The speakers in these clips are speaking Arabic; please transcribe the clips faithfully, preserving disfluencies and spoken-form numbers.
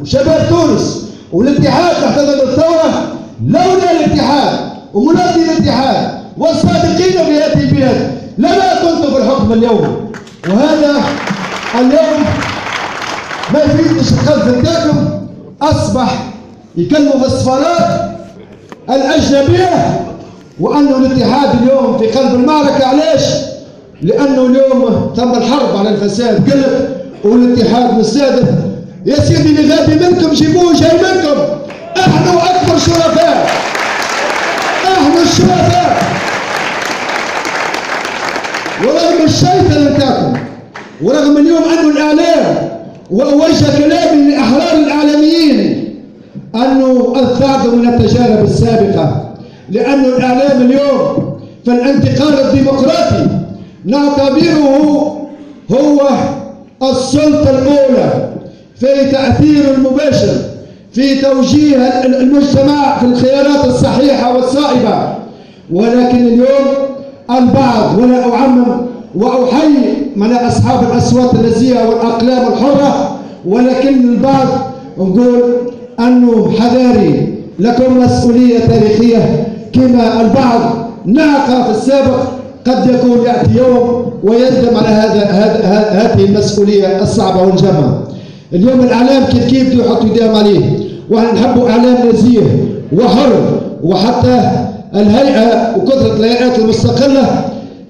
وشباب تونس والاتحاد احتضن الثوره لولا الاتحاد ومنادي الاتحاد والصادقين في هذه البلاد لما كنت في الحكم اليوم. وهذا اليوم ما يفيدش القلب نتاعكم، اصبح يكلموا في السفارات الاجنبيه وانه الاتحاد اليوم في قلب المعركه. علاش؟ لانه اليوم تم الحرب على الفساد قلت والاتحاد مستهدف. يا سيدي اللي غادي منكم جيبوه جاي منكم، احنا اكبر شرفاء، احنا الشرفاء. ورغم الشيطنه نتاعكم ورغم اليوم انه الاعلام واوجه كلامي لاحرار الاعلاميين انه اثعدوا من التجارب السابقه، لانه الاعلام اليوم في الانتقال الديمقراطي نعتبره هو السلطه الاولى في تاثير المباشر في توجيه المجتمع في الخيارات الصحيحه والصائبه. ولكن اليوم البعض، ولا اعمم واحيي من اصحاب الاصوات النزيهه والاقلام الحره، ولكن البعض نقول انه حذاري لكم مسؤوليه تاريخيه. كما البعض نعق في السابق قد يكون ياتي يوم ويندم على هذا هذه المسؤوليه الصعبه والجمه. اليوم الاعلام كيف كيف بده يحطوا ايديهم عليه، ونحن نحبوا اعلام نزيه وحر، وحتى الهيئه وكثره الهيئات المستقله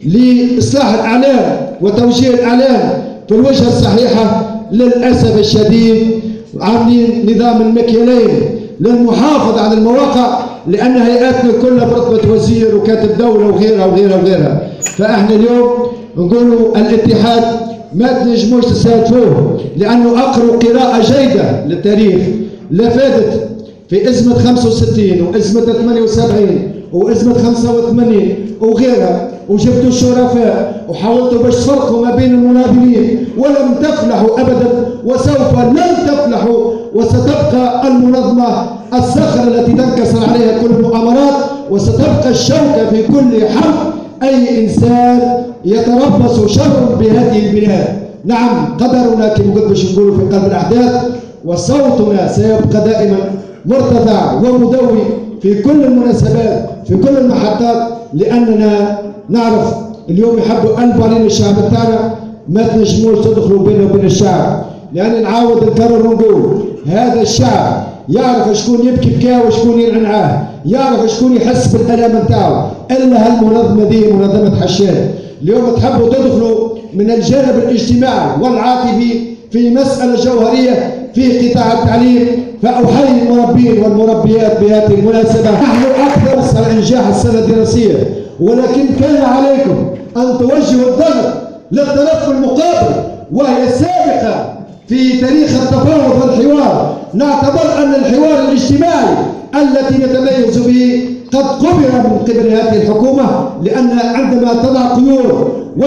لاصلاح الاعلام وتوجيه الاعلام في الوجهه الصحيحه. للاسف الشديد عاملين نظام المكيالين للمحافظه على المواقع، لان هيئاتنا كلها برتبه وزير وكاتب دوله وغيرها وغيرها وغيرها. فاحنا اليوم نقولوا الاتحاد ما تنجموش تستهدفوه، لانه اقروا قراءه جيده للتاريخ. لا فاتت في ازمه خمسة وستين وازمه ثمانية وسبعين وازمه خمسة وثمانين وغيرها، وجبتوا الشرفاء وحاولتوا باش تفرقوا ما بين المناضلين ولم تفلحوا ابدا، وسوف لن تفلحوا، وستبقى المنظمه الصخره التي تنكسر عليها كل المؤامرات، وستبقى الشوكه في كل حرب اي انسان يتربص شر بهذه البلاد. نعم قدرنا كما قلت باش نقولوا في قلب الاحداث، وصوتنا سيبقى دائما مرتفع ومدوي في كل المناسبات في كل المحطات، لاننا نعرف اليوم يحبوا قلبوا علينا الشعب بتاعنا، ما تنجموش تدخلوا بيننا وبين الشعب. لان نعاود نكرر ونقول هذا الشعب يعرف شكون يبكي بكاه وشكون ينعنعاه، يعرف شكون يحس بالالم نتاعو، الا هالمنظمه دي منظمه حشاد. اليوم تحبوا تدخلوا من الجانب الاجتماعي والعاطفي في مساله جوهريه في قطاع التعليم، فاحيي المربين والمربيات بهذه المناسبه. نحن اكثر على انجاح السنه الدراسيه، ولكن كان عليكم ان توجهوا الضغط للطرف المقابل، وهي سابقه في تاريخ التفاوض والحوار. نعتبر ان الحوار الاجتماعي الذي نتميز به قد قبل من قبل هذه الحكومه، لان عندما تضع قيود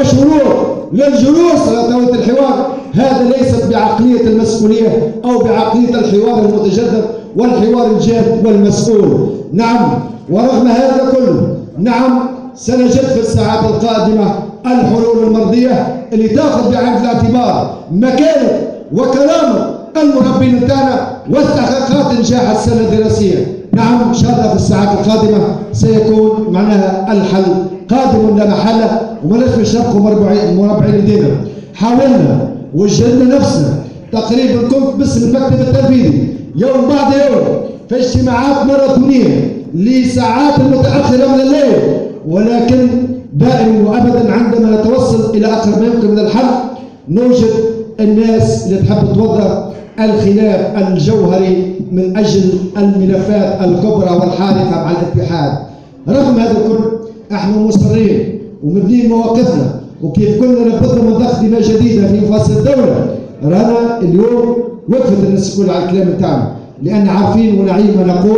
وشروط للجلوس على طاوله الحوار، هذا ليست بعقليه المسؤوليه او بعقليه الحوار المتجدد والحوار الجاد والمسؤول. نعم ورغم هذا كله، نعم سنجد في الساعات القادمه الحلول المرضيه اللي تاخذ بعين الاعتبار مكانه وكرامه المربين بتاعنا واستحقاقات نجاح السنه الدراسيه. نعم ان شاء الله في الساعات القادمه سيكون معناها الحل قادم لا محاله، وما نجمش نبقوا مربعين يدينا. حاولنا وجدنا نفسنا تقريبا كنت باسم المكتب التنفيذي يوم بعد يوم في اجتماعات ماراثونيه لساعات متاخره من الليل، ولكن دائما وابدا عندما نتوصل الى اقرب ما يمكن من الحل نوجد الناس اللي تحب توظف الخلاف الجوهري من اجل الملفات الكبرى والحارقه مع الاتحاد. رغم هذا الكل احنا مصرين ومبنيين مواقفنا، وكيف كنا نبذنا من ضخمه جديده في مفاصل الدوله، رانا اليوم وقفت الناس الكل على الكلام بتاعنا، لان عارفين ونعيم ونقول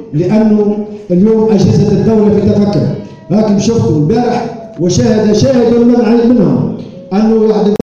لانه اليوم اجهزه الدوله في تفكر. لكن شفتوا البارح وشاهد شاهد من منهم انه واحد